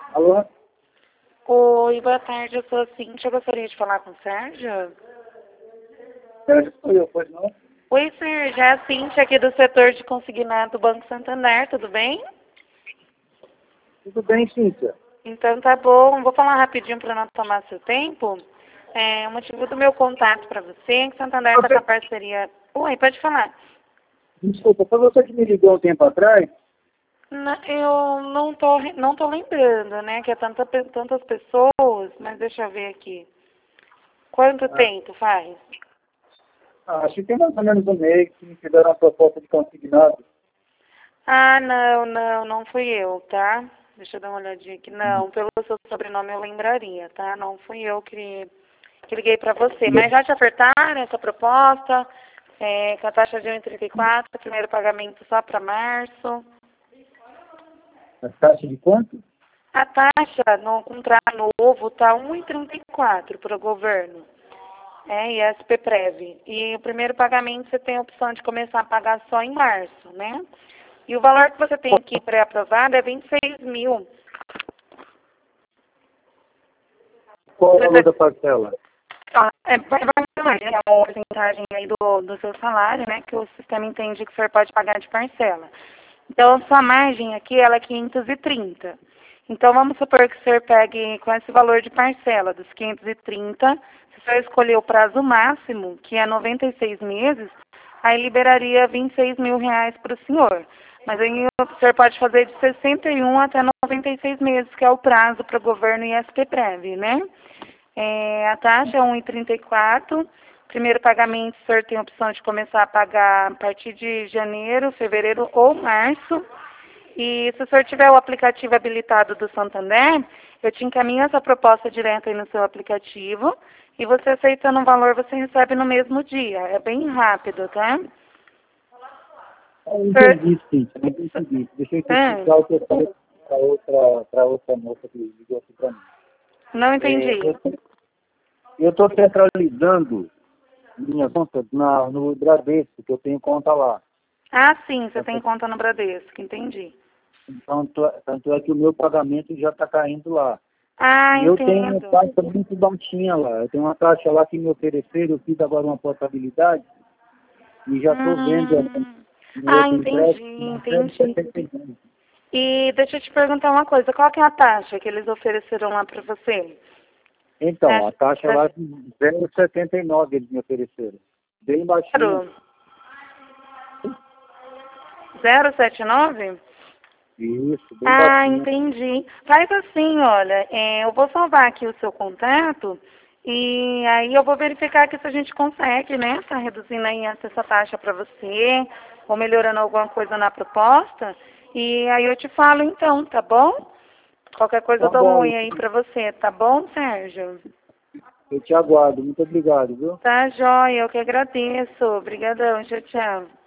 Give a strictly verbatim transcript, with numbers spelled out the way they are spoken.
Alô? Oi, boa tarde, eu sou a Cíntia, eu gostaria de falar com o Sérgio. Sérgio, sou eu, pois não? Oi, Sérgio, é a Cíntia aqui do setor de consignado do Banco Santander, tudo bem? Tudo bem, Cíntia? Então tá bom, vou falar rapidinho para não tomar seu tempo. É, o motivo do meu contato para você é que o Santander está com a parceria... Oi, pode falar. Desculpa, foi você que me ligou um tempo atrás? Não, eu não tô, não tô lembrando, né, que é tanta, tantas pessoas, mas deixa eu ver aqui. Quanto Ah, tempo faz? ah, acho que tem mais ou menos um mês que me fizeram uma proposta de consignado. Ah, não, não, não fui eu, tá? Deixa eu dar uma olhadinha aqui. Não, pelo seu sobrenome eu lembraria, tá? Não fui eu que, que liguei pra você. Mas já te ofertaram essa proposta, é, com a taxa de um vírgula trinta e quatro, primeiro pagamento só para março. A taxa de quanto? A taxa no contrato novo tá um vírgula trinta e quatro para o governo. É, e S P Prev. E o primeiro pagamento você tem a opção de começar a pagar só em março, né? E o valor que você tem aqui pré-aprovado é vinte e seis mil. Qual o valor da parcela? Ah, é, vai vai é uma porcentagem aí do, do seu salário, né? Que o sistema entende que o senhor pode pagar de parcela. Então, a sua margem aqui, ela é quinhentos e trinta. Então, vamos supor que o senhor pegue com esse valor de parcela dos quinhentos e trinta, se o senhor escolher o prazo máximo, que é noventa e seis meses, aí liberaria vinte e seis mil reais para o senhor. Mas aí o senhor pode fazer de sessenta e um até noventa e seis meses, que é o prazo para o governo I S P Prev, né? É, a taxa é um vírgula trinta e quatro. Primeiro pagamento, o senhor tem a opção de começar a pagar a partir de janeiro, fevereiro ou março. E se o senhor tiver o aplicativo habilitado do Santander, eu te encaminho essa proposta direto aí no seu aplicativo. E você aceitando o valor, você recebe no mesmo dia. É bem rápido, tá? Eu Senhor... entendi, Cíntia, mas entendi. Deixa eu Ah, explicar o que eu falei para outra, para outra moça que ligou aqui para mim. não É, entendi. eu estou centralizando minha conta na, no Bradesco, que eu tenho conta lá. Ah, sim, você tem conta no Bradesco, entendi. Então, to- tanto é que o meu pagamento já está caindo lá. Ah, E eu tenho uma entendo. taxa muito baixinha lá. Eu tenho uma taxa lá que me ofereceram, eu fiz agora uma portabilidade e já estou vendo Hum. no Ah, outro entendi, empréstimo um zero vírgula entendi. setenta e nove. E deixa eu te perguntar uma coisa, qual que é a taxa que eles ofereceram lá para você? Você Então, a acha taxa você lá é acha zero vírgula setenta e nove eles me ofereceram. Bem baixinha. caro? zero vírgula setenta e nove? Isso, bem Ah, baixinha. entendi. Faz assim, olha, é, eu vou salvar aqui o seu contato e aí eu vou verificar aqui se a gente consegue, né, tá reduzindo aí essa taxa para você ou melhorando alguma coisa na proposta. E aí eu te falo então, tá bom? Qualquer coisa eu Tá dou um bom, oi aí para você, tá bom, Sérgio? eu te aguardo. Muito obrigado, viu? Tá, joia, eu que agradeço. Obrigadão, tchau, tchau.